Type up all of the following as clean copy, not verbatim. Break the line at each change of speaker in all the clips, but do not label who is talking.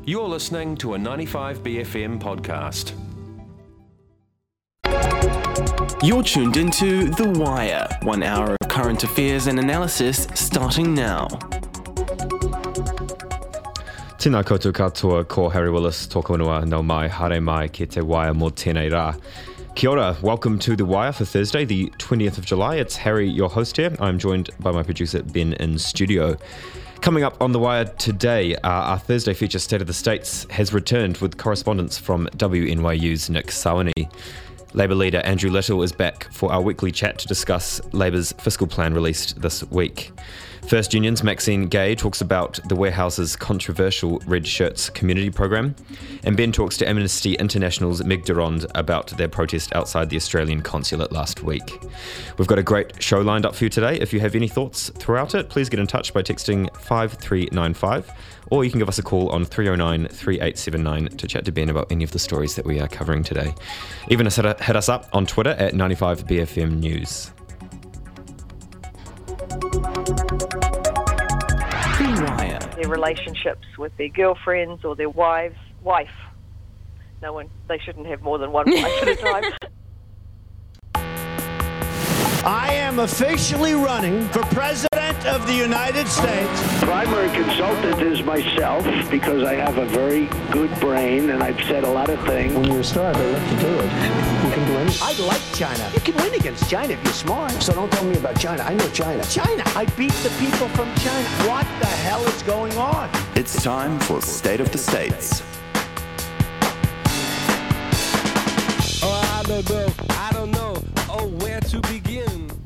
You're listening to a 95BFM podcast.
You're tuned into The Wire, 1 hour of current affairs and analysis starting now.
Tēnā koutou katoa, ko Harry Willis, tōku ingoa nau mai, haere mai ki te Wire mō tēnei rā. Kia ora, welcome to The Wire for Thursday, the 20th of July. It's Harry, your host here. I'm joined by my producer, Ben, in studio. Coming up on The Wire today, our Thursday feature State of the States has returned with correspondence from WNYU's Nick Sawani. Labour leader Andrew Little is back for our weekly chat to discuss Labour's fiscal plan released this week. First Union's Maxine Gay talks about the Warehouse's controversial Red Shirts community program, and Ben talks to Amnesty International's Meg Durand about their protest outside the Australian consulate last week. We've got a great show lined up for you today. If you have any thoughts throughout it, please get in touch by texting 5395, or you can give us a call on 309 3879 to chat to Ben about any of the stories that we are covering today. Even hit us up on Twitter at 95BFM News.
Their relationships with their girlfriends or their wife. They shouldn't have more than one wife at a time.
I am officially running for President of the United States.
Primary consultant is myself because I have a very good brain and I've said a lot of things.
When you're a star, they let you do it. You can do anything.
I like China. You can win against China if you're smart.
So don't tell me about China. I know China.
China. I beat the people from China. What the hell is going on?
It's time for State of the States.
Oh, I don't know. Oh, where to begin?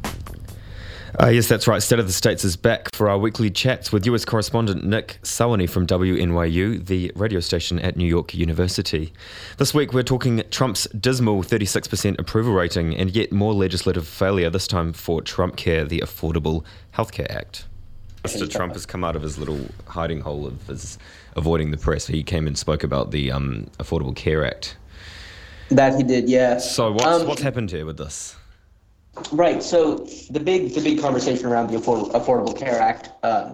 Yes, that's right. State of the States is back for our weekly chats with US correspondent Nick Sawani from WNYU, the radio station at New York University. This week we're talking Trump's dismal 36% approval rating and yet more legislative failure, this time for TrumpCare, the Affordable Healthcare Act. Mr. Trump has come out of his little hiding hole of his avoiding the press. He came and spoke about the Affordable Care Act.
That he did, yeah.
So what's happened here with this?
Right. So the big conversation around the Affordable Care Act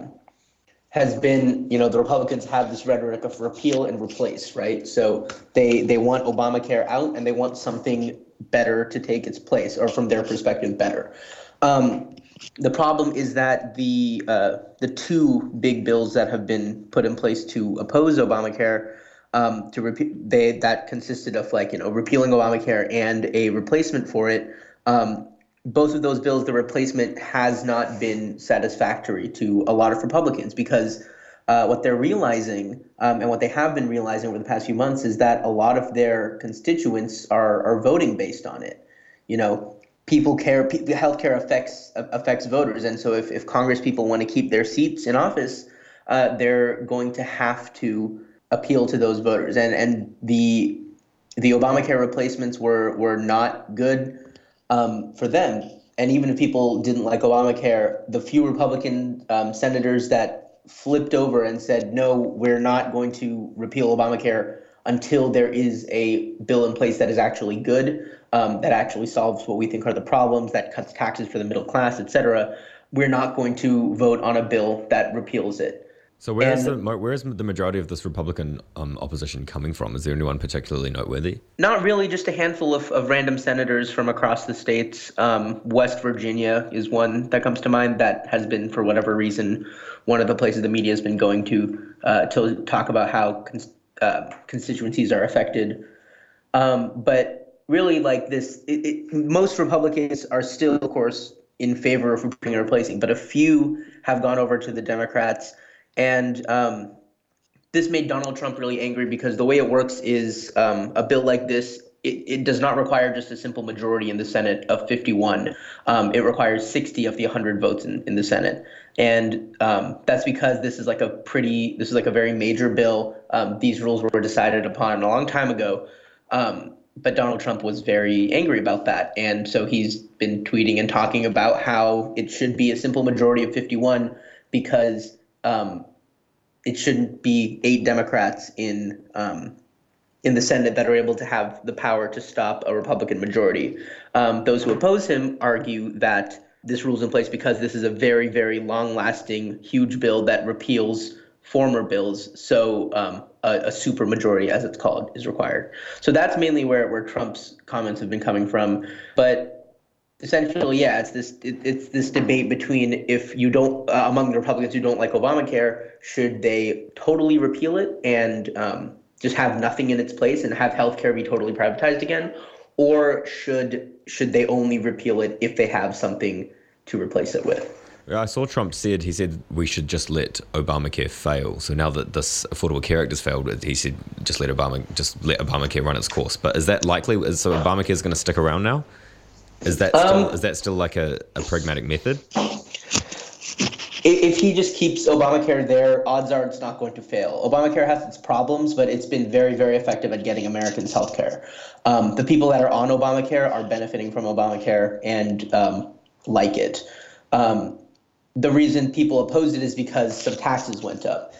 has been, the Republicans have this rhetoric of repeal and replace, right? So they want Obamacare out and they want something better to take its place, or from their perspective, better. The problem is that the two big bills that have been put in place to oppose Obamacare, that consisted of repealing Obamacare and a replacement for it. Both of those bills, the replacement has not been satisfactory to a lot of Republicans because what they're realizing and what they have been realizing over the past few months is that a lot of their constituents are voting based on it. People care. Healthcare affects voters, and so if Congress people want to keep their seats in office, they're going to have to appeal to those voters. And the Obamacare replacements were not good for them. And even if people didn't like Obamacare, the few Republican senators that flipped over and said, no, we're not going to repeal Obamacare until there is a bill in place that is actually good, that actually solves what we think are the problems, that cuts taxes for the middle class, et cetera, we're not going to vote on a bill that repeals it.
So where is the majority of this Republican opposition coming from? Is there anyone particularly noteworthy?
Not really, just a handful of random senators from across the states. West Virginia is one that comes to mind that has been, for whatever reason, one of the places the media has been going to talk about how constituencies are affected. But really, most Republicans are still, of course, in favor of repealing and replacing, but a few have gone over to the Democrats. And this made Donald Trump really angry because the way it works is a bill like this, it does not require just a simple majority in the Senate of 51. It requires 60 of the 100 votes in the Senate. And that's because this is like a very major bill. These rules were decided upon a long time ago. But Donald Trump was very angry about that. And so he's been tweeting and talking about how it should be a simple majority of 51 because it shouldn't be 8 Democrats in the Senate that are able to have the power to stop a Republican majority. Those who oppose him argue that this rule's in place because this is a very, very long-lasting, huge bill that repeals former bills. So a supermajority, as it's called, is required. So that's mainly where Trump's comments have been coming from. But essentially, yeah, it's this debate between, if you don't, among the Republicans who don't like Obamacare, should they totally repeal it and just have nothing in its place and have healthcare be totally privatized again, or should they only repeal it if they have something to replace it with?
I saw Trump said we should just let Obamacare fail. So now that this Affordable Care Act has failed, he said just let Obamacare run its course. But is that likely? So Obamacare is going to stick around now? Is that still like a pragmatic method?
If he just keeps Obamacare there, odds are it's not going to fail. Obamacare has its problems, but it's been very, very effective at getting Americans health care. The people that are on Obamacare are benefiting from Obamacare and like it. The reason people opposed it is because some taxes went up.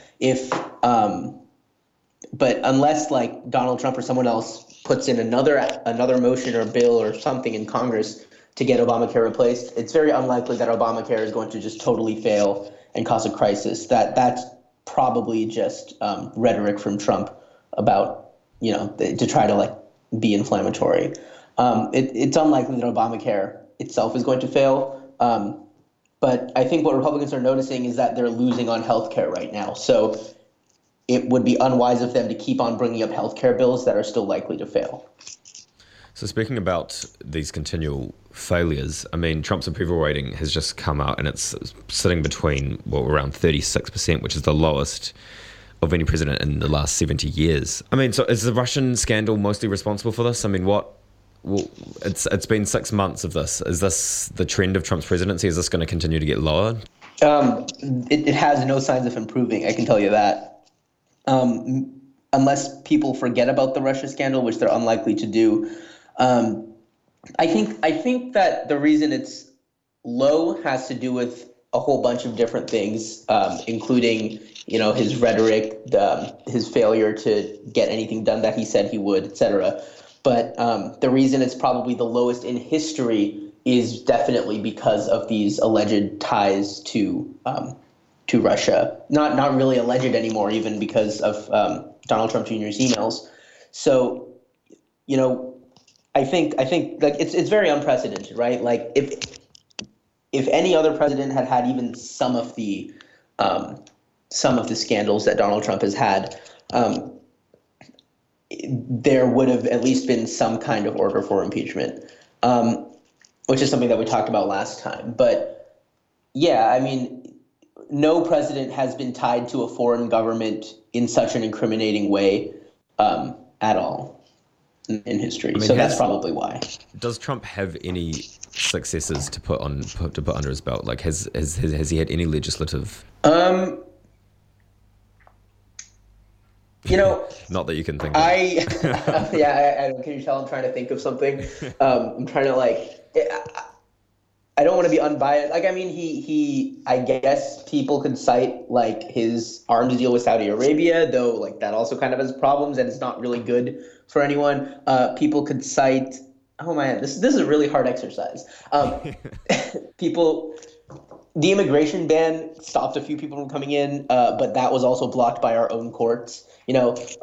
But unless like Donald Trump or someone else puts in another motion or bill or something in Congress to get Obamacare replaced, it's very unlikely that Obamacare is going to just totally fail and cause a crisis. That's probably just rhetoric from Trump about, to try to like be inflammatory. It's unlikely that Obamacare itself is going to fail. But I think what Republicans are noticing is that they're losing on healthcare right now. So it would be unwise of them to keep on bringing up healthcare bills that are still likely to fail.
So speaking about these continual failures, I mean, Trump's approval rating has just come out and it's sitting between, around 36%, which is the lowest of any president in the last 70 years. I mean, so is the Russian scandal mostly responsible for this? I mean, it's been 6 months of this. Is this the trend of Trump's presidency? Is this going to continue to get lower?
It has no signs of improving, I can tell you that. Unless people forget about the Russia scandal, which they're unlikely to do. I think that the reason it's low has to do with a whole bunch of different things, including, his rhetoric, his failure to get anything done that he said he would, et cetera. But the reason it's probably the lowest in history is definitely because of these alleged ties to Russia. Not really alleged anymore, even because of Donald Trump Jr.'s emails. So, I think like it's very unprecedented, right? Like if any other president had even some of the scandals that Donald Trump has had, there would have at least been some kind of order for impeachment, which is something that we talked about last time. But yeah, I mean, no president has been tied to a foreign government in such an incriminating way at all in history. I mean, so that's probably why.
Does Trump have any successes to put under his belt? Like, has he had any legislative? Not that you can think of.
Can you tell I'm trying to think of something? I'm trying to I don't want to be unbiased. Like, I mean, I guess people could cite like his arms deal with Saudi Arabia, though like that also kind of has problems and it's not really good for anyone. People could cite, oh man, this is a really hard exercise. The immigration ban stopped a few people from coming in, but that was also blocked by our own courts. I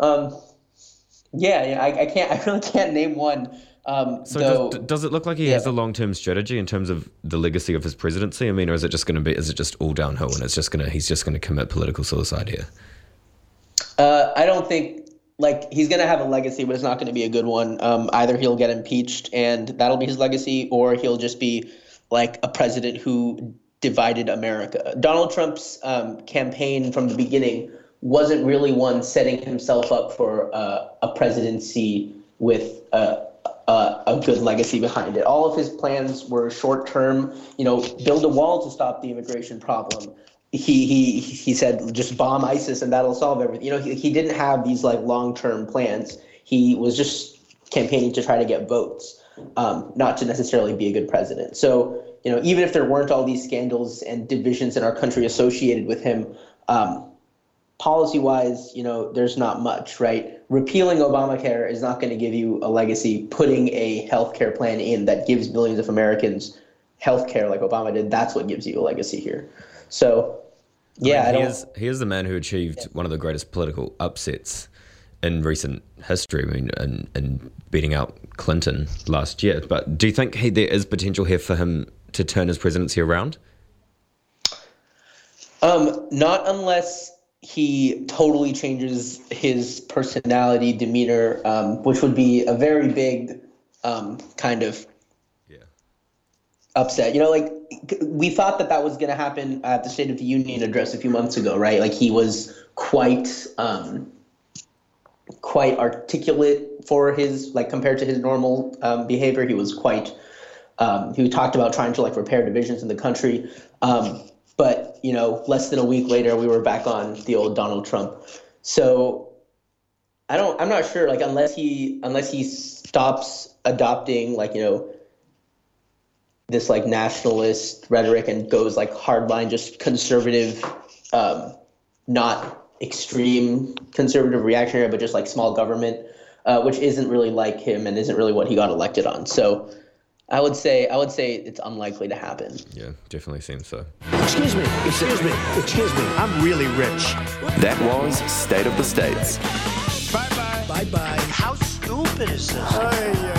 really can't name one.
Does it look like he has a long-term strategy in terms of the legacy of his presidency? I mean, or is it just all downhill and he's just going to commit political suicide here?
I don't think he's going to have a legacy, but it's not going to be a good one. Either he'll get impeached and that'll be his legacy, or he'll just be like a president who divided America. Donald Trump's campaign from the beginning wasn't really one setting himself up for a presidency with a good legacy behind it. All of his plans were short-term, build a wall to stop the immigration problem. He said just bomb ISIS and that'll solve everything. He didn't have these like long-term plans. He was just campaigning to try to get votes, not to necessarily be a good president. So, even if there weren't all these scandals and divisions in our country associated with him, policy-wise, there's not much, right? Repealing Obamacare is not going to give you a legacy. Putting a healthcare plan in that gives millions of Americans healthcare like Obama did, that's what gives you a legacy here. So, Yeah,
he is the man who achieved one of the greatest political upsets in recent history. I mean, in beating out Clinton last year. But do you think there is potential here for him to turn his presidency around?
Not unless he totally changes his personality, demeanor, which would be a very big kind of upset. You know, like we thought that was going to happen at the State of the Union address a few months ago, right? Like he was quite articulate for his, like compared to his normal behavior. He was quite, he talked about trying to like repair divisions in the country. But, you know, less than a week later, we were back on the old Donald Trump. So I'm not sure, like, unless he stops adopting, like, you know, this like nationalist rhetoric and goes like hardline, just conservative, not extreme conservative reactionary, but just like small government, which isn't really like him and isn't really what he got elected on. So I would say it's unlikely to happen.
Yeah, definitely seems so.
Excuse me. I'm really rich.
That was State of the States.
Bye-bye. Bye-bye. How stupid is this?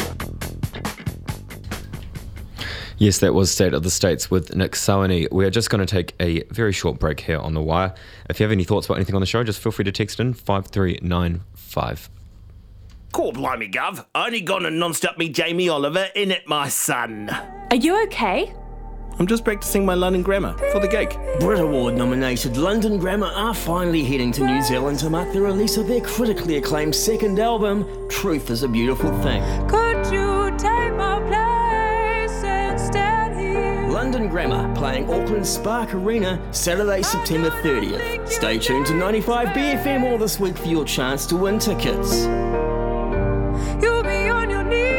Yes, that was State of the States with Nick Sawani. We are just going to take a very short break here on The Wire. If you have any thoughts about anything on the show, just feel free to text in 53955.
Cool, blimey, Gov. Only gone and non-stop me Jamie Oliver, in it, my son.
Are you okay?
I'm just practicing my London grammar for the gig.
Brit Award-nominated London Grammar are finally heading to New Zealand to mark the release of their critically acclaimed second album, Truth is a Beautiful Thing.
Could you take my place and stand here?
London Grammar, playing Auckland's Spark Arena, Saturday, September 30th. Stay tuned to 95 BFM all this week for your chance to win tickets.
You'll be on your knees.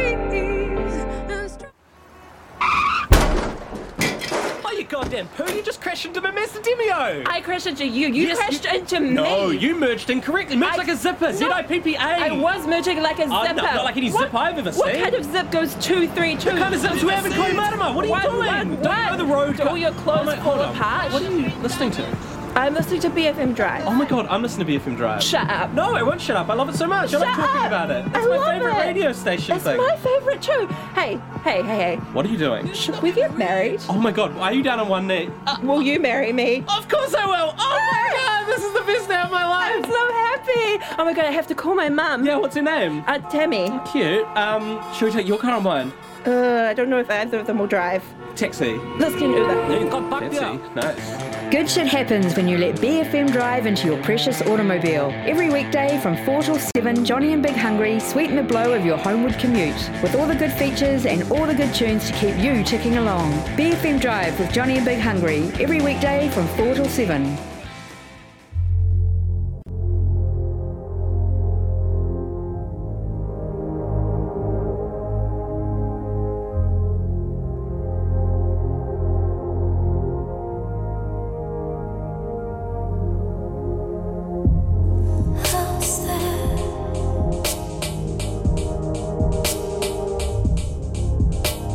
Oh, you goddamn poo, you just crashed into my Mazda Demio.
I crashed into you. You crashed into me.
No, you merged incorrectly. Merged like a zipper. Z-I-P-P-A.
I was merging like a zipper.
No, not like any zip I've ever seen.
What kind of zip goes 2, 3, 2?
What kind of zip do you have in Kohimarama? What are you doing? Don't know the road.
Do all your clothes fall apart?
What are you listening to?
I'm listening to BFM Drive.
Oh my god, I'm listening to BFM Drive.
Shut up.
No, I won't shut up. I love it so much. I like talking about it. It's my favourite radio station
it's
thing.
It's my favourite too. Hey.
What are you doing?
Should we get married?
Oh my god, are you down on one knee?
Will you marry me?
Of course I will. Oh my god, this is the best day of my life.
I'm so happy. Oh my god, I have to call my mum.
Yeah, what's her name?
Tammy.
Cute. Should we take your car or mine?
I don't know if either of them will drive.
Taxi.
Let's get an Uber.
Fancy. Nice.
Good shit happens when you let BFM drive into your precious automobile. Every weekday from 4 till 7, Johnny and Big Hungry sweeten the blow of your homeward commute with all the good features and all the good tunes to keep you ticking along. BFM Drive with Johnny and Big Hungry every weekday from 4 till 7.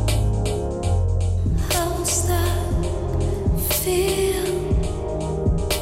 How's that feel?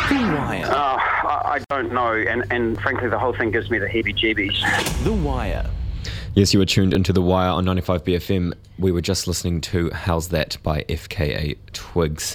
The Wire.
I don't know, and frankly, the whole thing gives me the heebie-jeebies.
The Wire.
Yes, you were tuned into The Wire on 95BFM. We were just listening to How's That by FKA Twigs.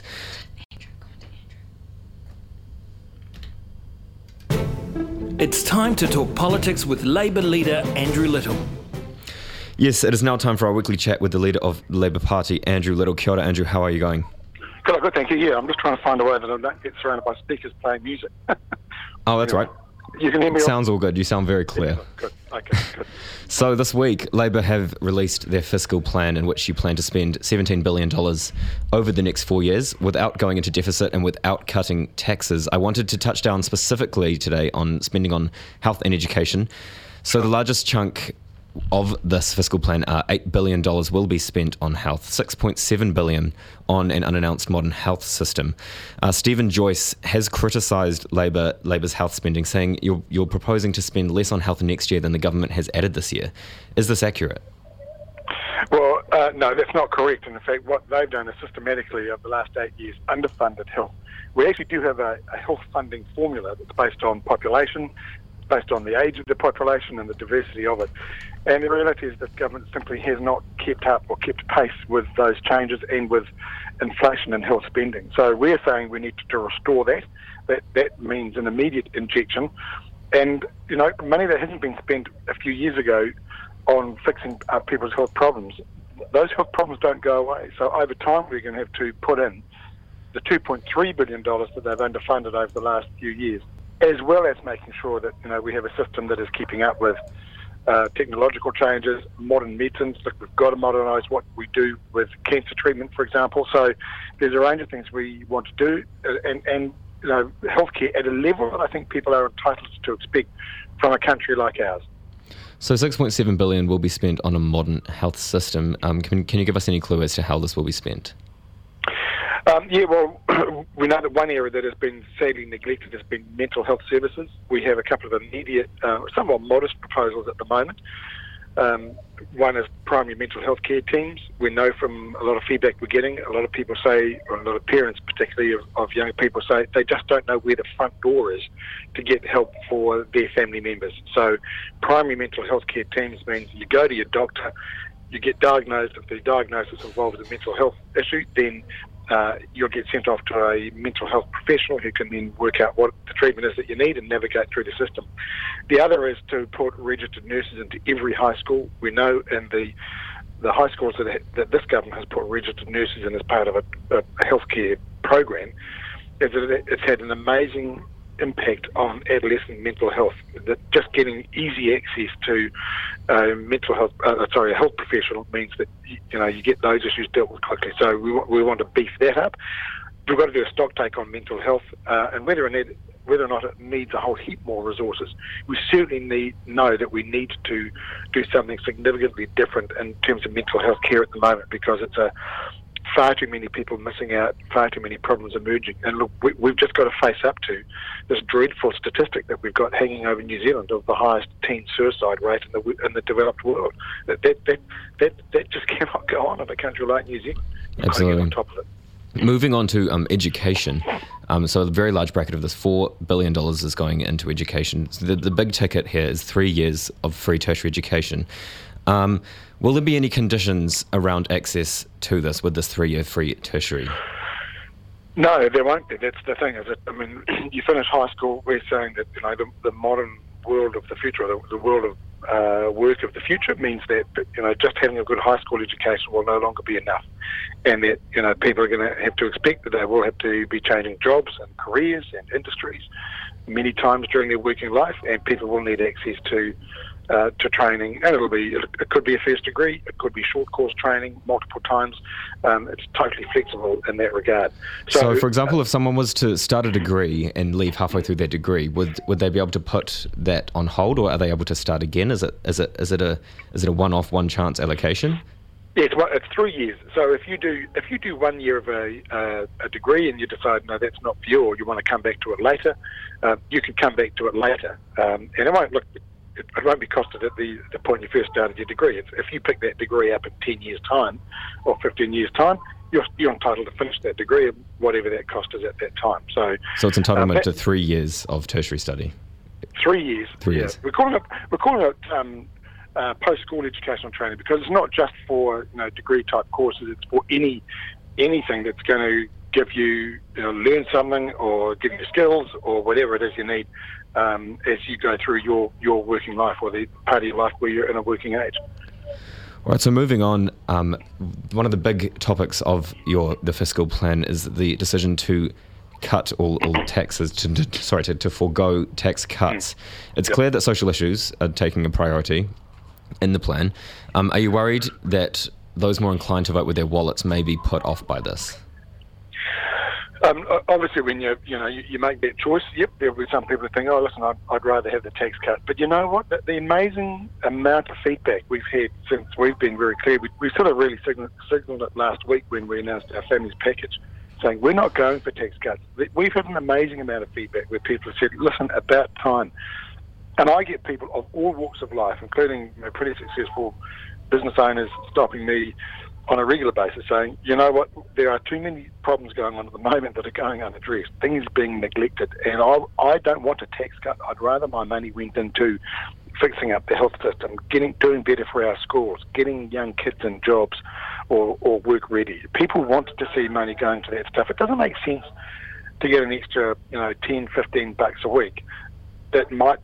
It's time to talk politics with Labour leader Andrew Little.
Yes, it is now time for our weekly chat with the leader of the Labour Party, Andrew Little. Kia ora, Andrew, how are you going?
Good, thank you. Yeah, I'm just trying to find a way that I don't get surrounded by speakers playing music.
Oh, that's right.
You can hear me?
Sounds all good. You sound very clear.
Good. Okay, good.
So this week, Labour have released their fiscal plan in which you plan to spend $17 billion over the next 4 years without going into deficit and without cutting taxes. I wanted to touch down specifically today on spending on health and education. So the largest chunk of this fiscal plan, $8 billion will be spent on health, $6.7 billion on an unannounced modern health system. Stephen Joyce has criticised Labour's health spending, saying you're proposing to spend less on health next year than the government has added this year. Is this accurate?
Well, no, that's not correct. And in fact, what they've done is systematically over the last 8 years underfunded health. We actually do have a health funding formula that's based on population, based on the age of the population and the diversity of it. And the reality is that government simply has not kept up or kept pace with those changes and with inflation in health spending. So we're saying we need to restore that. That means an immediate injection. And, money that hasn't been spent a few years ago on fixing people's health problems, those health problems don't go away. So over time, we're going to have to put in the $2.3 billion that they've underfunded over the last few years, as well as making sure that, we have a system that is keeping up with technological changes, modern medicines. Look, we've got to modernise what we do with cancer treatment, for example. So there's a range of things we want to do, and healthcare at a level that I think people are entitled to expect from a country like ours.
So $6.7 billion will be spent on a modern health system. Can you give us any clue as to how this will be spent?
We know that one area that has been sadly neglected has been mental health services. We have a couple of immediate, somewhat modest proposals at the moment. One is primary mental health care teams. We know from a lot of feedback we're getting, a lot of people say, or a lot of parents particularly of young people say, they just don't know where the front door is to get help for their family members. So primary mental health care teams means you go to your doctor, you get diagnosed. If the diagnosis involves a mental health issue, then you'll get sent off to a mental health professional who can then work out what the treatment is that you need and navigate through the system. The other is to put registered nurses into every high school. We know in the high schools that this government has put registered nurses in as part of a healthcare program, it's had an amazing impact on adolescent mental health. That just getting easy access to a health professional means that you get those issues dealt with quickly. So we want to beef that up. We've got to do a stock take on mental health, and whether or not it needs a whole heap more resources. We certainly know that we need to do something significantly different in terms of mental health care at the moment, because it's far too many people missing out, far too many problems emerging. And look, we've just got to face up to this dreadful statistic that we've got hanging over New Zealand of the highest teen suicide rate in the developed world. That just cannot go on in a country like New Zealand.
Absolutely.
On top of it.
Moving on to education. So a very large bracket of this, $4 billion is going into education. So the big ticket here is 3 years of free tertiary education. Will there be any conditions around access to this with this 3-year free tertiary?
No, there won't be. That's the thing. You finish high school, we're saying that the modern world of the future, the world of work of the future, means that just having a good high school education will no longer be enough, and that people are going to have to expect that they will have to be changing jobs and careers and industries many times during their working life, and people will need access to training, and it could be a first degree, it could be short course training multiple times. It's totally flexible in that regard.
So for example, if someone was to start a degree and leave halfway through their degree, would they be able to put that on hold, or are they able to start again? Is it a one-off, one chance allocation?
Yeah, it's 3 years. So if you do 1 year of a degree and you decide no, that's not for you, or you want to come back to it later, you can come back to it later, and it won't be costed at the point you first started your degree. If you pick that degree up in 10 years' time or 15 years' time, you're entitled to finish that degree, whatever that cost is at that time. So
it's entitlement to 3 years of tertiary study.
3 years.
3 years.
We're calling it post-school educational training because it's not just for degree type courses. It's for anything that's going to give you, learn something or give you skills or whatever it is you need as you go through your working life or the part of your life where you're in a working age.
All right, so moving on, one of the big topics of the fiscal plan is the decision to cut all taxes, to forego tax cuts. It's clear that social issues are taking a priority in the plan. Are you worried that those more inclined to vote with their wallets may be put off by this?
Obviously, when you make that choice, there'll be some people who think, oh, listen, I'd rather have the tax cut. But you know what? The amazing amount of feedback we've had since we've been very clear, we sort of really signalled it last week when we announced our families package, saying we're not going for tax cuts. We've had an amazing amount of feedback where people have said, listen, about time. And I get people of all walks of life, including pretty successful business owners, stopping me on a regular basis saying, you know what, there are too many problems going on at the moment that are going unaddressed, things being neglected, and I don't want a tax cut. I'd rather my money went into fixing up the health system, doing better for our schools, getting young kids in jobs or work ready. People want to see money going to that stuff. It doesn't make sense to get an extra, $10, $15 a week that might,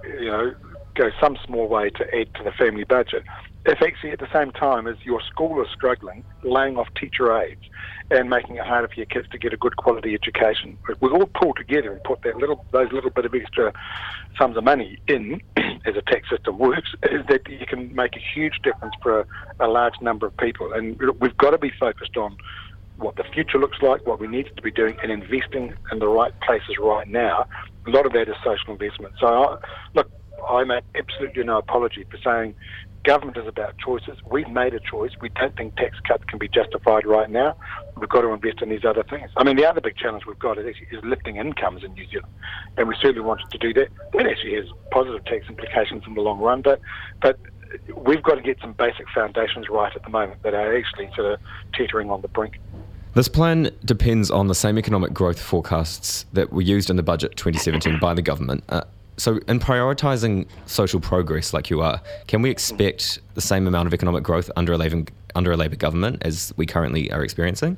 go some small way to add to the family budget. If actually at the same time as your school is struggling, laying off teacher aides and making it harder for your kids to get a good quality education, we all pull together and put those little bit of extra sums of money in, as a tax system works, is that you can make a huge difference for a large number of people. And we've got to be focused on what the future looks like, what we need to be doing, and investing in the right places right now. A lot of that is social investment. So, I make absolutely no apology for saying government is about choices. We've made a choice. We don't think tax cuts can be justified right now. We've got to invest in these other things. I mean, the other big challenge we've got is lifting incomes in New Zealand, and we certainly wanted to do that. That actually has positive tax implications in the long run, but we've got to get some basic foundations right at the moment that are actually sort of teetering on the brink.
This plan depends on the same economic growth forecasts that were used in the budget 2017 by the government. So in prioritising social progress like you are, can we expect the same amount of economic growth under a Labour government as we currently are experiencing?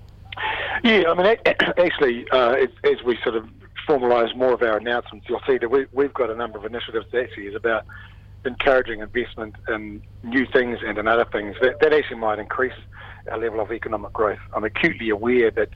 Yeah, I mean, actually, as we sort of formalise more of our announcements, you'll see that we've got a number of initiatives that actually is about encouraging investment in new things and in other things that actually might increase our level of economic growth. I'm acutely aware that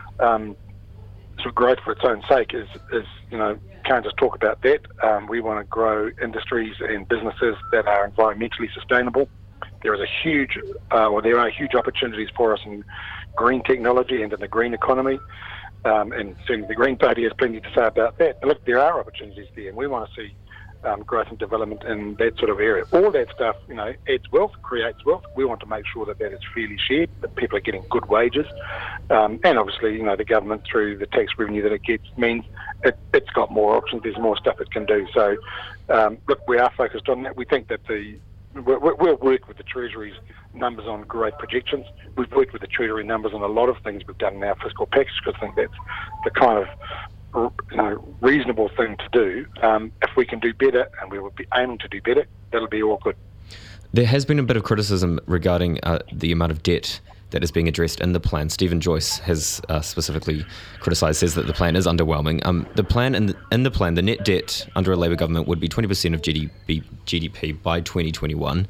sort of growth for its own sake is can't just talk about that. We want to grow industries and businesses that are environmentally sustainable. There are huge opportunities for us in green technology and in the green economy, and certainly the Green Party has plenty to say about that. But look, there are opportunities there, and we want to see growth and development in that sort of area. All that stuff, adds wealth, creates wealth. We want to make sure that is fairly shared, that people are getting good wages, and obviously, the government through the tax revenue that it gets means it's got more options. There's more stuff it can do. So, look, we are focused on that. We think that we'll work with the Treasury's numbers on growth projections. We've worked with the Treasury numbers on a lot of things we've done in our fiscal package because I think that's the kind of reasonable thing to do. If we can do better, and we will be aiming to do better, that'll be all good.
There has been a bit of criticism regarding the amount of debt that is being addressed in the plan. Stephen Joyce has specifically criticised, says that the plan is underwhelming. The plan in the plan, the net debt under a Labour government would be 20% of GDP by 2021.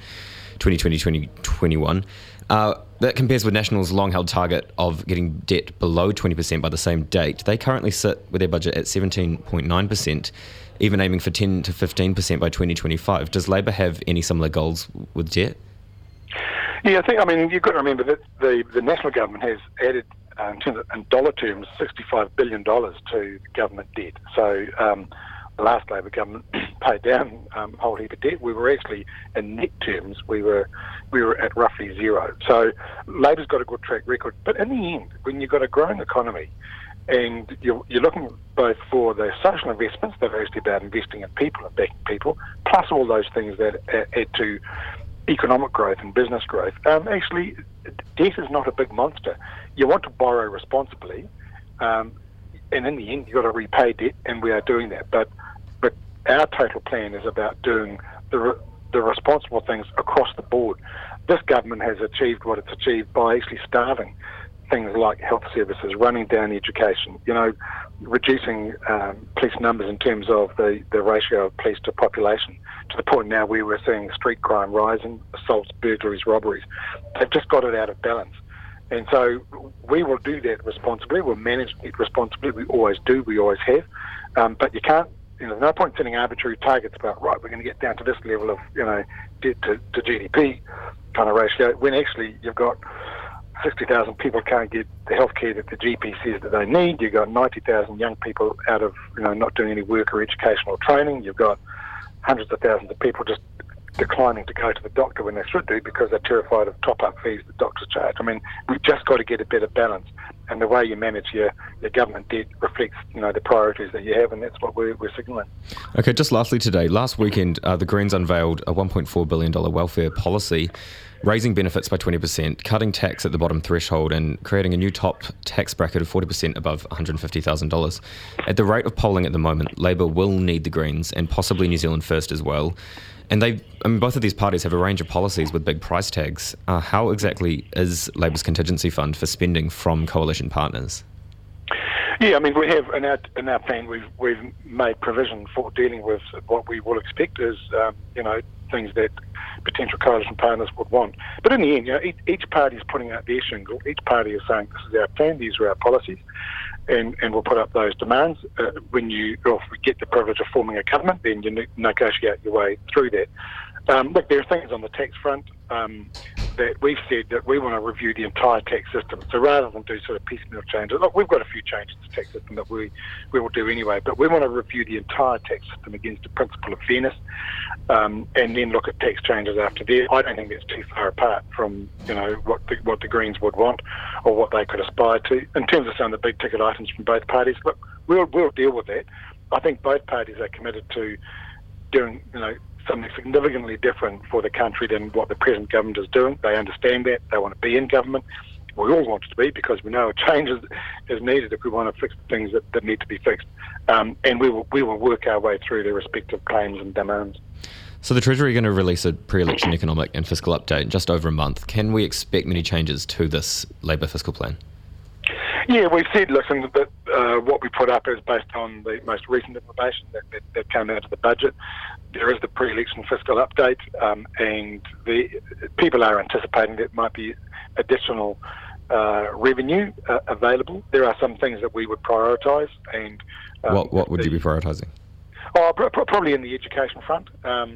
That compares with National's long-held target of getting debt below 20% by the same date. They currently sit with their budget at 17.9%, even aiming for 10 to 15% by 2025. Does Labour have any similar goals with debt?
Yeah, you've got to remember that the National government has added, in dollar terms, $65 billion to government debt. So the last Labour government paid down a whole heap of debt. We were actually, in net terms, we were at roughly zero. So Labour's got a good track record. But in the end, when you've got a growing economy and you're looking both for the social investments that are actually about investing in people and backing people, plus all those things that add to economic growth and business growth, actually debt is not a big monster. You want to borrow responsibly, and in the end, you've got to repay debt, and we are doing that. But our total plan is about doing the responsible things across the board. This government has achieved what it's achieved by actually starving things like health services, running down education, reducing police numbers in terms of the ratio of police to population, to the point now where we're seeing street crime rising, assaults, burglaries, robberies. They've just got it out of balance. And so we will do that responsibly. We'll manage it responsibly. We always do. We always have. But you can't, there's no point setting arbitrary targets about, right, we're going to get down to this level of, debt to GDP kind of ratio, when actually you've got 60,000 people can't get the healthcare that the GP says that they need. You've got 90,000 young people out of, not doing any work or educational training. You've got hundreds of thousands of people just declining to go to the doctor when they should do because they're terrified of top-up fees that doctors charge. I mean, we've just got to get a better balance. And the way you manage your government debt reflects, the priorities that you have, and that's what we're signalling.
Okay, just lastly today, last weekend, the Greens unveiled a $1.4 billion welfare policy, raising benefits by 20%, cutting tax at the bottom threshold, and creating a new top tax bracket of 40% above $150,000. At the rate of polling at the moment, Labour will need the Greens and possibly New Zealand First as well. And both of these parties have a range of policies with big price tags. How exactly is Labour's contingency fund for spending from coalition partners?
Yeah, I mean, we have in our plan, we've made provision for dealing with what we will expect is, things that potential coalition partners would want. But in the end, each party is putting out their shingle. Each party is saying, this is our plan, these are our policies, and we'll put up those demands. If we get the privilege of forming a government, then you negotiate your way through that. Look, there are things on the tax front that we've said that we want to review the entire tax system. So rather than do sort of piecemeal changes, look, we've got a few changes to the tax system that we will do anyway, but we want to review the entire tax system against the principle of fairness, and then look at tax changes after that. I don't think that's too far apart from what the Greens would want or what they could aspire to. In terms of some of the big ticket items from both parties, look, we'll deal with that. I think both parties are committed to doing something significantly different for the country than what the present government is doing. They understand that. They want to be in government. We all want it to be, because we know a change is needed if we want to fix the things that need to be fixed. And we will work our way through their respective claims and demands.
So the Treasury are going to release a pre-election economic and fiscal update in just over a month. Can we expect many changes to this Labour fiscal plan?
Yeah, we've said, listen, that what we put up is based on the most recent information that came out of the budget. There is the pre-election fiscal update, and the people are anticipating that might be additional revenue available. There are some things that we would prioritise. And
what would you be prioritising?
Probably in the education front.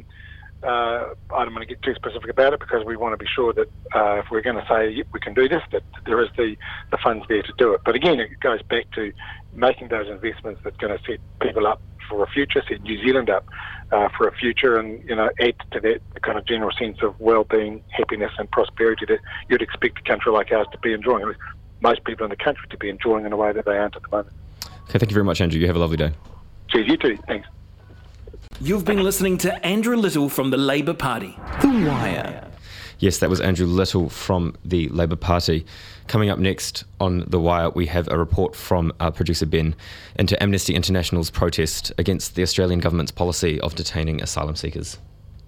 I don't want to get too specific about it, because we want to be sure that if we're going to say, yep, we can do this, that there is the funds there to do it. But again, it goes back to making those investments that's going to set people up for a future, set New Zealand up for a future, and add to that the kind of general sense of well-being, happiness and prosperity that you'd expect a country like ours to be enjoying. At least most people in the country to be enjoying in a way that they aren't at the moment.
Okay, thank you very much, Andrew. You have a lovely day.
Cheers, you too. Thanks.
You've been listening to Andrew Little from the Labour Party.
The Wire.
Yes, that was Andrew Little from the Labour Party. Coming up next on The Wire, we have a report from our producer Ben into Amnesty International's protest against the Australian government's policy of detaining asylum seekers.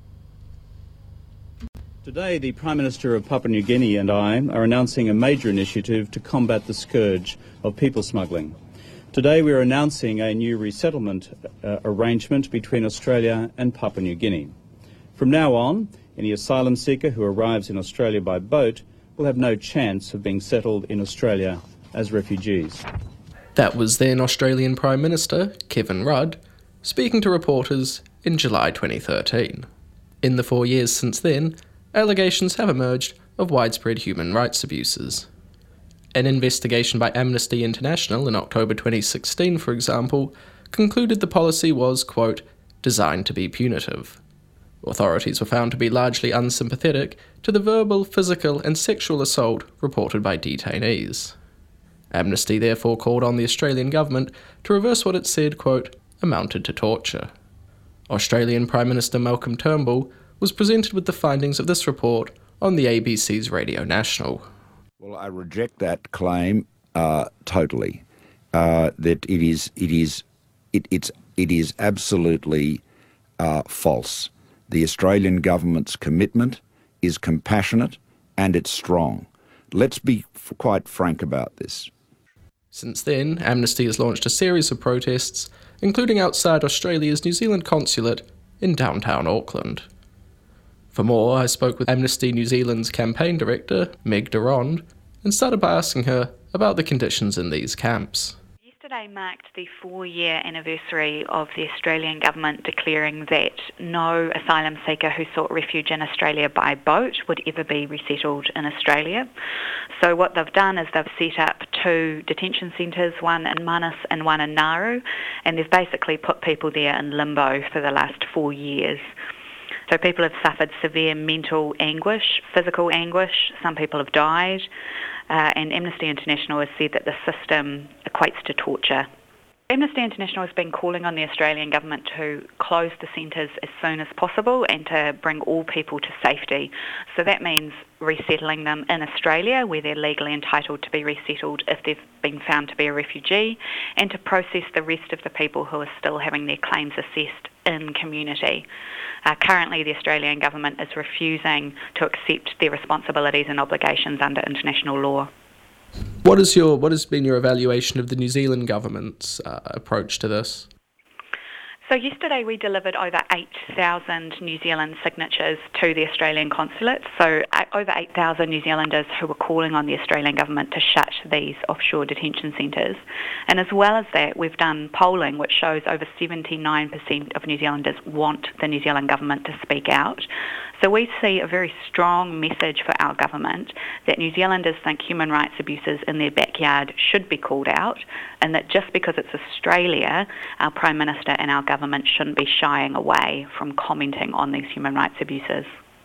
Today, the Prime Minister of Papua New Guinea and I are announcing a major initiative to combat the scourge of people smuggling. Today we are announcing a new resettlement arrangement between Australia and Papua New Guinea. From now on, any asylum seeker who arrives in Australia by boat will have no chance of being settled in Australia as refugees.
That was then Australian Prime Minister Kevin Rudd speaking to reporters in July 2013. In the 4 years since then, allegations have emerged of widespread human rights abuses. An investigation by Amnesty International in October 2016, for example, concluded the policy was, quote, designed to be punitive. Authorities were found to be largely unsympathetic to the verbal, physical and sexual assault reported by detainees. Amnesty therefore called on the Australian government to reverse what it said, quote, amounted to torture. Australian Prime Minister Malcolm Turnbull was presented with the findings of this report on the ABC's Radio National.
Well, I reject that claim totally. That it is absolutely false. The Australian government's commitment is compassionate and it's strong. Let's be quite frank about this.
Since then, Amnesty has launched a series of protests, including outside Australia's New Zealand consulate in downtown Auckland. For more, I spoke with Amnesty New Zealand's campaign director, Meg Durand, and started by asking her about the conditions in these camps.
Yesterday marked the 4-year anniversary of the Australian government declaring that no asylum seeker who sought refuge in Australia by boat would ever be resettled in Australia. So what they've done is they've set up 2 detention centres, one in Manus and one in Nauru, and they've basically put people there in limbo for the last 4 years. So people have suffered severe mental anguish, physical anguish, some people have died, and Amnesty International has said that the system equates to torture. Amnesty International has been calling on the Australian government to close the centres as soon as possible and to bring all people to safety. So that means resettling them in Australia, where they're legally entitled to be resettled if they've been found to be a refugee, and to process the rest of the people who are still having their claims assessed in community. Currently, the Australian government is refusing to accept their responsibilities and obligations under international law.
What has been your evaluation of the New Zealand government's approach to this?
So yesterday we delivered over 8,000 New Zealand signatures to the Australian consulate, so over 8,000 New Zealanders who were calling on the Australian government to shut these offshore detention centres. And as well as that, we've done polling which shows over 79% of New Zealanders want the New Zealand government to speak out. So we see a very strong message for our government that New Zealanders think human rights abuses in their backyard should be called out, and that just because it's Australia, our Prime Minister and our government shouldn't be shying away from commenting on these human rights abuses.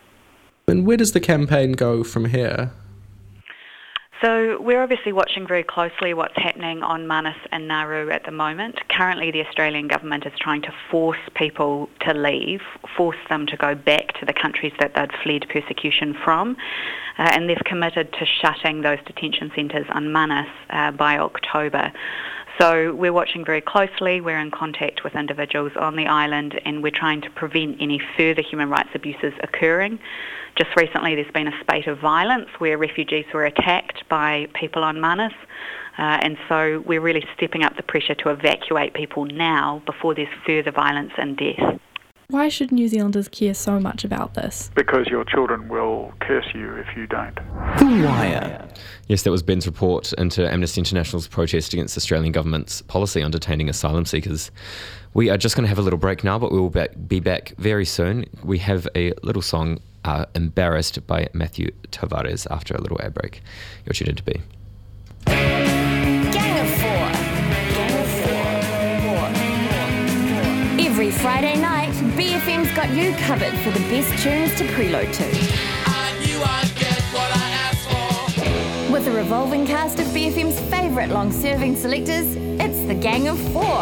And where does the campaign go from here?
So we're obviously watching very closely what's happening on Manus and Nauru at the moment. Currently the Australian government is trying to force people to leave, force them to go back to the countries that they'd fled persecution from, and they've committed to shutting those detention centres on Manus by October. So we're watching very closely, we're in contact with individuals on the island, and we're trying to prevent any further human rights abuses occurring. Just recently there's been a spate of violence where refugees were attacked by people on Manus, and so we're really stepping up the pressure to evacuate people now before there's further violence and death.
Why should New Zealanders care so much about this?
Because your children will curse you if you don't.
The Wire.
Yes, that was Ben's report into Amnesty International's protest against the Australian government's policy on detaining asylum seekers. We are just going to have a little break now, but we will be back very soon. We have a little song, Embarrassed, by Matthew Tavares, after a little ad break. You're tuned in to B.
Gang of Four. Every Friday night, BFM's got you covered for the best tunes to preload to.
I knew I'd get what I asked for.
With a revolving cast of BFM's favourite long-serving selectors, it's the Gang of Four.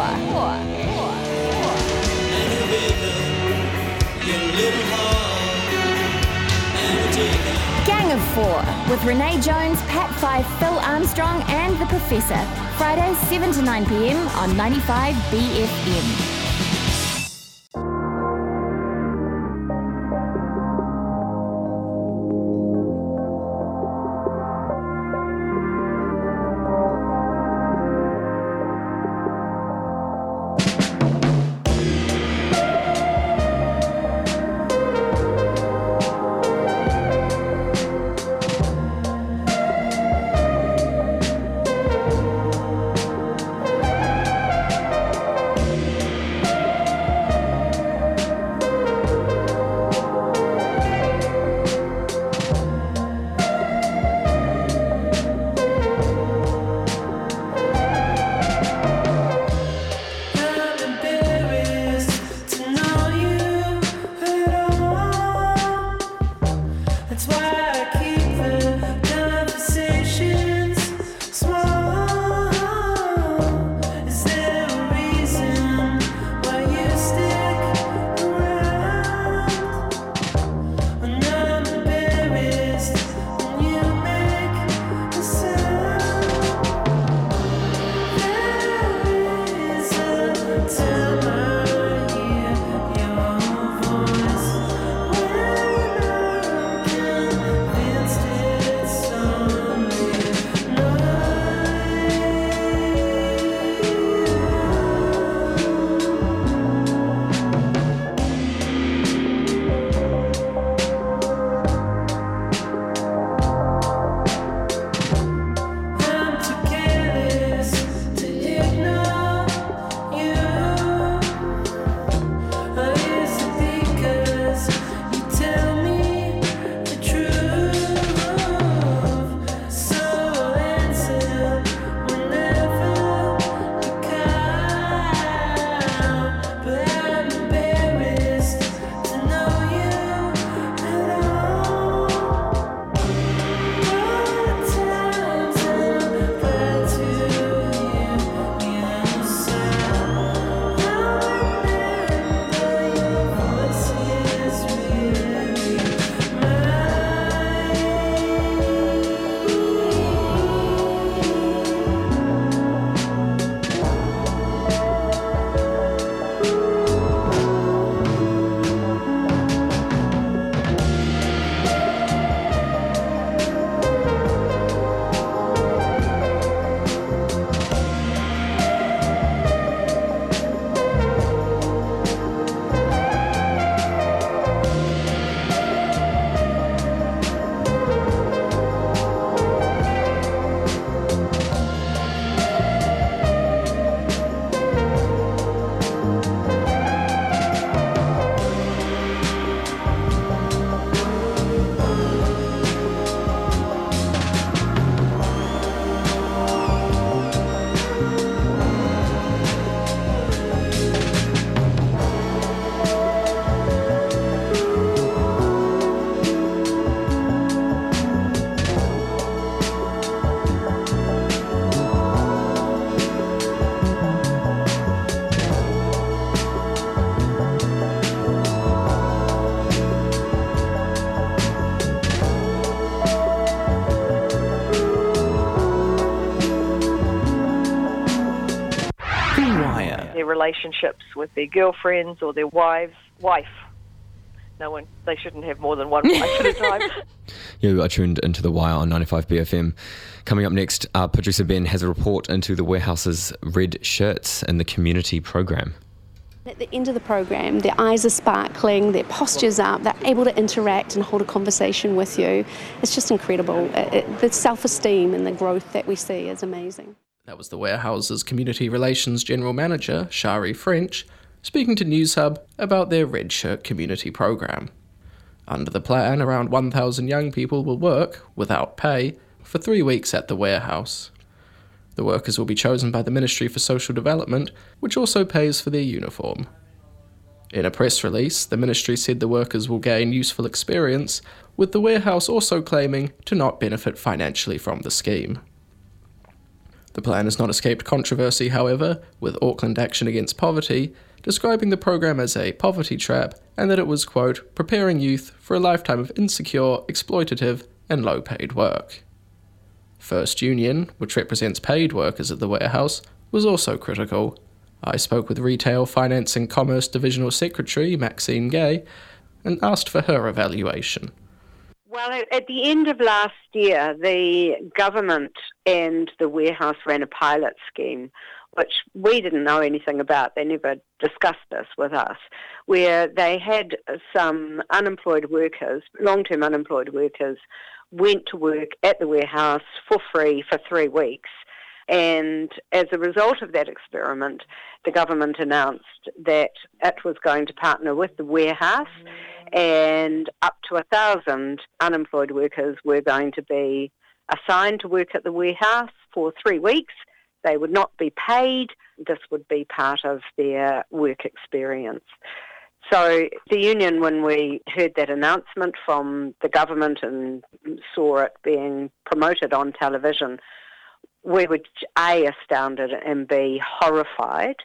Gang of Four, with Renee Jones, Pat Fife, Phil Armstrong and The Professor. Fridays 7 to 9 p.m. on 95 BFM.
Wire.
Their relationships with their girlfriends or their wife. They shouldn't have more than one wife at a time.
You are tuned into The Wire on 95 BFM. Coming up next, our producer Ben has a report into the Warehouse's red shirts and the community program.
At the end of the program, their eyes are sparkling, their posture's up, they're able to interact and hold a conversation with you. It's just incredible. The self-esteem and the growth that we see is amazing.
That was the Warehouse's Community Relations General Manager, Shari French, speaking to Newshub about their Red Shirt community program. Under the plan, around 1,000 young people will work, without pay, for 3 weeks at the warehouse. The workers will be chosen by the Ministry for Social Development, which also pays for their uniform. In a press release, the ministry said the workers will gain useful experience, with the warehouse also claiming to not benefit financially from the scheme. The plan has not escaped controversy, however, with Auckland Action Against Poverty describing the program as a poverty trap and that it was, quote, preparing youth for a lifetime of insecure, exploitative and low-paid work. First Union, which represents paid workers at the warehouse, was also critical. I spoke with Retail, Finance and Commerce Divisional Secretary Maxine Gay and asked for her evaluation.
Well, at the end of last year, the government and the warehouse ran a pilot scheme, which we didn't know anything about. They never discussed this with us, where they had some unemployed workers, long-term unemployed workers, went to work at the warehouse for free for 3 weeks. And as a result of that experiment, the government announced that it was going to partner with the warehouse, and up to 1,000 unemployed workers were going to be assigned to work at the warehouse for 3 weeks. They would not be paid. This would be part of their work experience. So the union, when we heard that announcement from the government and saw it being promoted on television, we were A, astounded and B, horrified.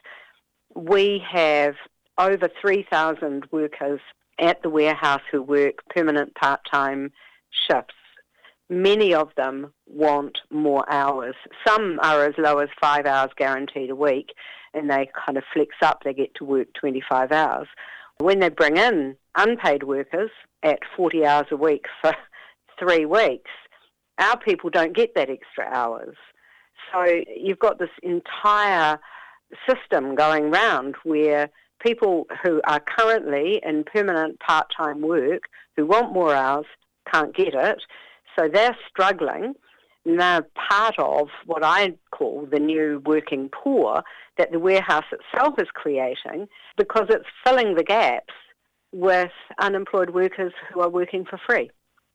We have over 3,000 workers at the warehouse who work permanent part-time shifts. Many of them want more hours. Some are as low as 5 hours guaranteed a week, and they kind of flex up. They get to work 25 hours. When they bring in unpaid workers at 40 hours a week for 3 weeks, our people don't get that extra hours. So you've got this entire system going round where people who are currently in permanent part-time work who want more hours can't get it. So they're struggling, and they're part of what I call the new working poor that the warehouse itself is creating, because it's filling the gaps with unemployed workers who are working for free.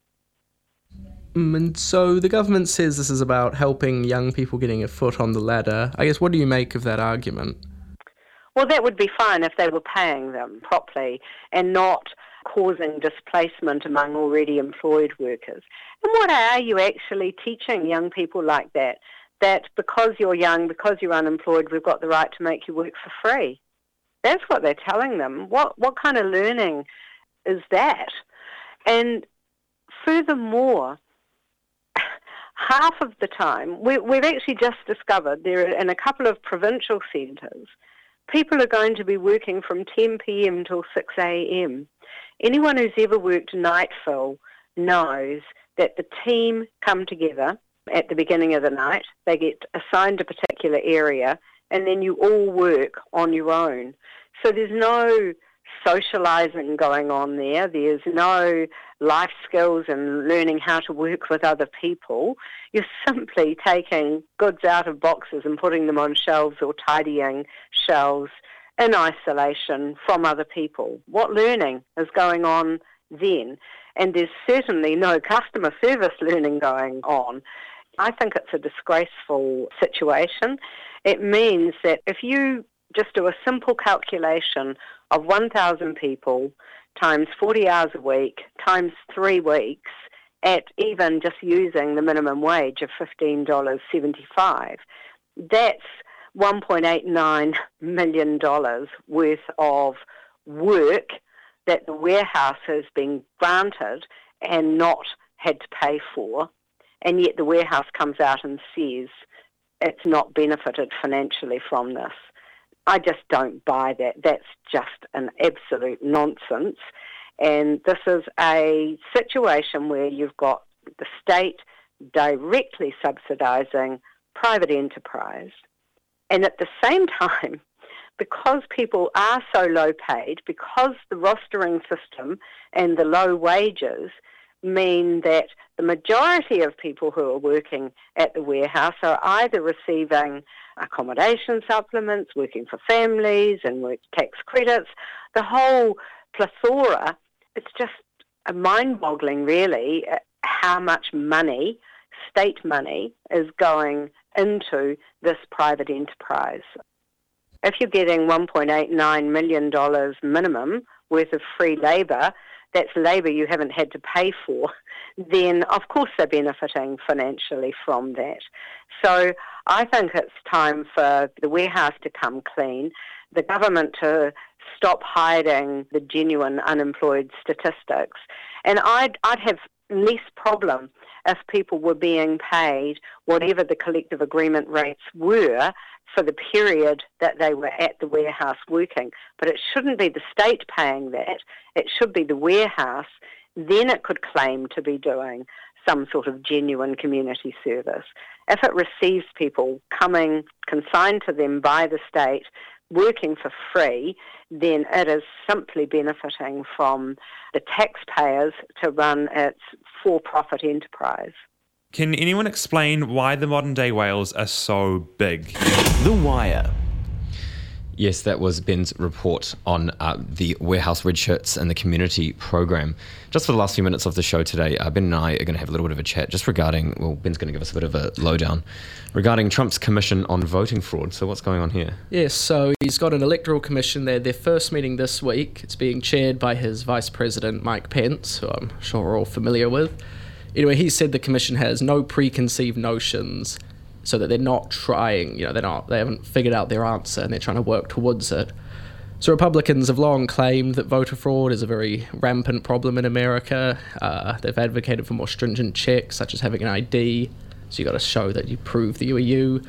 And so the government says this is about helping young people getting a foot on the ladder. I guess, what do you make of that argument?
Well, that would be fine if they were paying them properly and not causing displacement among already employed workers. And what are you actually teaching young people like that? That because you're young, because you're unemployed, we've got the right to make you work for free. That's what they're telling them. What kind of learning is that? And furthermore, half of the time, we've actually just discovered there in a couple of provincial centres, people are going to be working from 10 p.m. till 6 a.m. Anyone who's ever worked night fill knows that the team come together at the beginning of the night, they get assigned a particular area, and then you all work on your own. So there's no socialising going on there. There's no life skills and learning how to work with other people. You're simply taking goods out of boxes and putting them on shelves or tidying shelves in isolation from other people. What learning is going on then? And there's certainly no customer service learning going on. I think it's a disgraceful situation. It means that if you just do a simple calculation of 1,000 people times 40 hours a week times 3 weeks at even just using the minimum wage of $15.75, that's $1.89 million worth of work that the warehouse has been granted and not had to pay for, and yet the warehouse comes out and says it's not benefited financially from this. I just don't buy that. That's just an absolute nonsense. And this is a situation where you've got the state directly subsidising private enterprise. And at the same time, because people are so low paid, because the rostering system and the low wages mean that the majority of people who are working at the warehouse are either receiving accommodation supplements, working for families and work tax credits, the whole plethora. It's just mind-boggling, really, how much money, state money, is going into this private enterprise. If you're getting $1.89 million minimum worth of free labour, that's labour you haven't had to pay for, then of course they're benefiting financially from that. So I think it's time for the warehouse to come clean, the government to stop hiding the genuine unemployed statistics. And I'd have less problem if people were being paid whatever the collective agreement rates were for the period that they were at the warehouse working. But it shouldn't be the state paying that. It should be the warehouse. Then it could claim to be doing some sort of genuine community service. If it receives people coming consigned to them by the state, working for free, then it is simply benefiting from the taxpayers to run its for-profit enterprise.
Can anyone explain why the modern-day whales are so big?
The Wire.
Yes, that was Ben's report on the warehouse red shirts and the community program. Just for the last few minutes of the show today, Ben and I are going to have a little bit of a chat just regarding, well, Ben's going to give us a bit of a lowdown regarding Trump's commission on voting fraud. So what's going on here?
Yes, so he's got an electoral commission there. Their first meeting this week. It's being chaired by his Vice President, Mike Pence, who I'm sure we're all familiar with. Anyway, he said the commission has no preconceived notions, so that they're not trying, they haven't figured out their answer and they're trying to work towards it. So Republicans have long claimed that voter fraud is a very rampant problem in America. They've advocated for more stringent checks, such as having an ID, so you've got to show that you prove that you are you.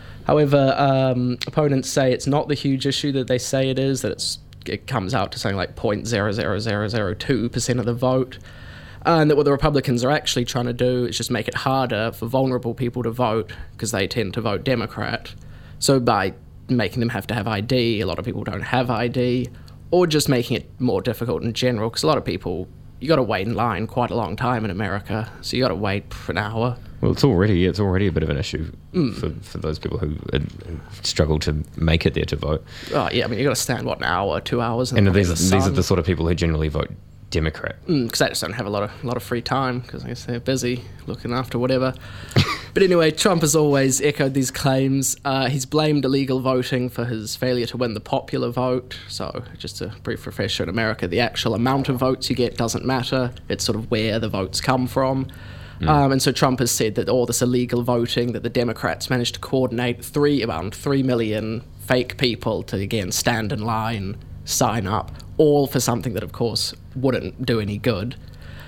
However, opponents say it's not the huge issue that they say it is, that it comes out to something like 0.00002% of the vote. And that what the Republicans are actually trying to do is just make it harder for vulnerable people to vote because they tend to vote Democrat. So by making them have to have ID, a lot of people don't have ID, or just making it more difficult in general because a lot of people, you got to wait in line quite a long time in America, so you got to wait for an hour.
Well, it's already a bit of an issue for those people who struggle to make it there to vote.
Oh yeah, I mean you got to stand an hour, 2 hours,
and these are the sort of people who generally vote Democrat.
Because they just don't have a lot of free time because I guess they're busy looking after whatever. But anyway, Trump has always echoed these claims. He's blamed illegal voting for his failure to win the popular vote. So just a brief refresher, in America, the actual amount of votes you get doesn't matter. It's sort of where the votes come from. And so Trump has said that all this illegal voting, that the Democrats managed to coordinate around 3 million fake people to, again, stand in line, sign up, all for something that, of course, wouldn't do any good.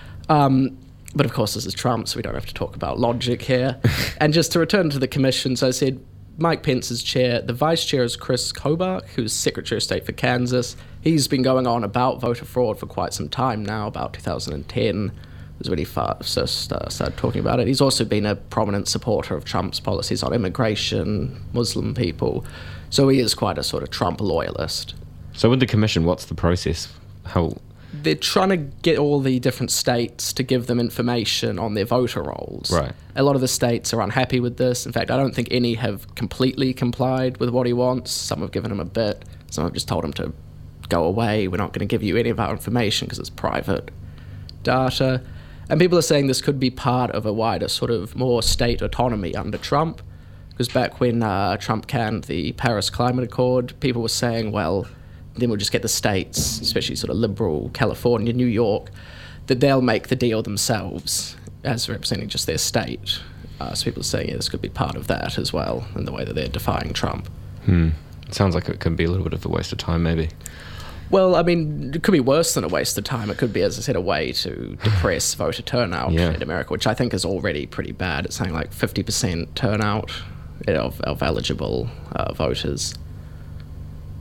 But, of course, this is Trump, so we don't have to talk about logic here. And just to return to the commission, so I said Mike Pence is chair. The vice chair is Chris Kobach, who's Secretary of State for Kansas. He's been going on about voter fraud for quite some time now, about 2010 was when he first started talking about it. He's also been a prominent supporter of Trump's policies on immigration, Muslim people. So he is quite a sort of Trump loyalist.
So with the commission, what's the process?
They're trying to get all the different states to give them information on their voter rolls.
Right.
A lot of the states are unhappy with this. In fact, I don't think any have completely complied with what he wants. Some have given him a bit. Some have just told him to go away. We're not going to give you any of our information because it's private data. And people are saying this could be part of a wider sort of more state autonomy under Trump. Because back when Trump canned the Paris Climate Accord, people were saying, well, then we'll just get the states, especially sort of liberal California, New York, that they'll make the deal themselves as representing just their state. So people are saying, yeah, this could be part of that as well, in the way that they're defying Trump.
It sounds like it could be a little bit of a waste of time, maybe.
Well, I mean, it could be worse than a waste of time. It could be, as I said, a way to depress voter turnout in America, which I think is already pretty bad. It's saying like 50% turnout of eligible voters.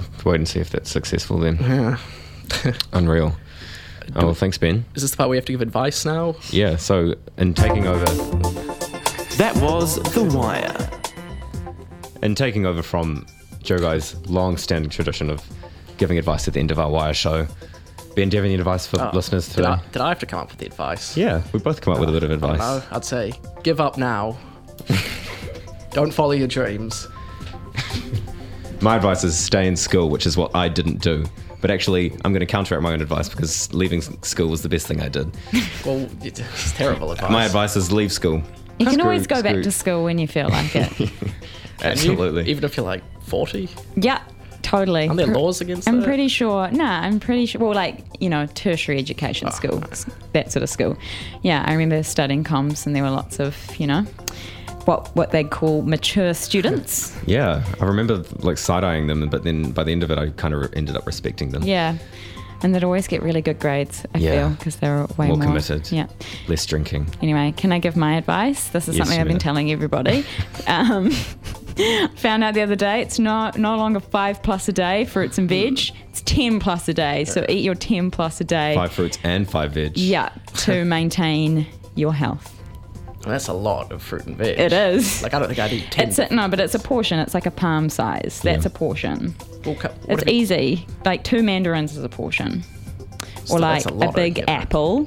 wait and see if that's successful then.
Yeah.
Unreal. Oh, well, thanks, Ben.
Is this the part we have to give advice now?
Yeah, so in taking over...
That was The Wire.
In taking over from Joe Guy's long-standing tradition of giving advice at the end of our Wire show, Ben, do you have any advice for listeners today?
Did I have to come up with the advice?
Yeah, we both come up with a bit of advice.
I don't know. I'd say give up now. Don't follow your dreams.
My advice is stay in school, which is what I didn't do. But actually, I'm going to counteract my own advice because leaving school was the best thing I did.
Well, it's terrible advice.
My advice is leave school.
You can always go back to school when you feel like it.
Absolutely.
Even if you're like 40?
Yeah, totally.
Are there laws against
I'm
that?
pretty sure. Well, like, tertiary education school, that sort of school. Yeah, I remember studying comms and there were lots of, what they'd call mature students.
Yeah, I remember like side-eyeing them, but then by the end of it, I kind of ended up respecting them.
Yeah, and they'd always get really good grades, I feel, because they were way more
committed.
Yeah.
Less drinking.
Anyway, can I give my advice? This is something I've been telling everybody. Found out the other day, it's no longer 5+ a day, fruits and veg. It's 10+ a day. So eat your 10+ a day.
5 fruits and 5 veg.
Yeah, to maintain your health.
Well, that's a lot of fruit and veg.
It is.
Like, I don't think I'd eat 10.
But it's a portion. It's like a palm size. That's a portion.
Well,
it's easy. Like 2 mandarins is a portion. Or like a big apple.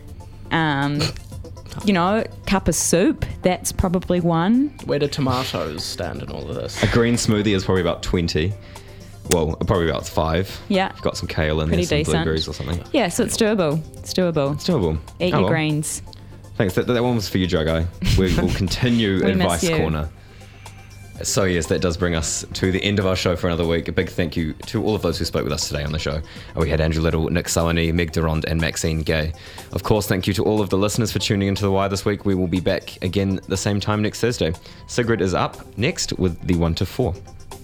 Cup of soup. That's probably 1.
Where do tomatoes stand in all of this?
A green smoothie is probably about 20. Well, probably about 5.
Yeah.
You've got some kale in
Pretty
there, some
decent.
blueberries or something.
Yeah, so it's doable. It's doable. Eat your greens.
Thanks. That one was for you, Joe Guy. We will continue Advice Corner. So yes, that does bring us to the end of our show for another week. A big thank you to all of those who spoke with us today on the show. We had Andrew Little, Nick Sawani, Meg Durand and Maxine Gay. Of course, thank you to all of the listeners for tuning into The Wire this week. We will be back again the same time next Thursday. Sigrid is up next with the 1 to 4.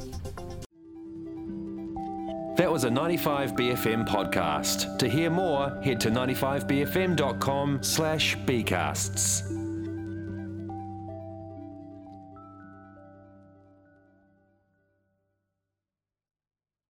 That was a 95BFM podcast. To hear more, head to 95bfm.com/bcasts.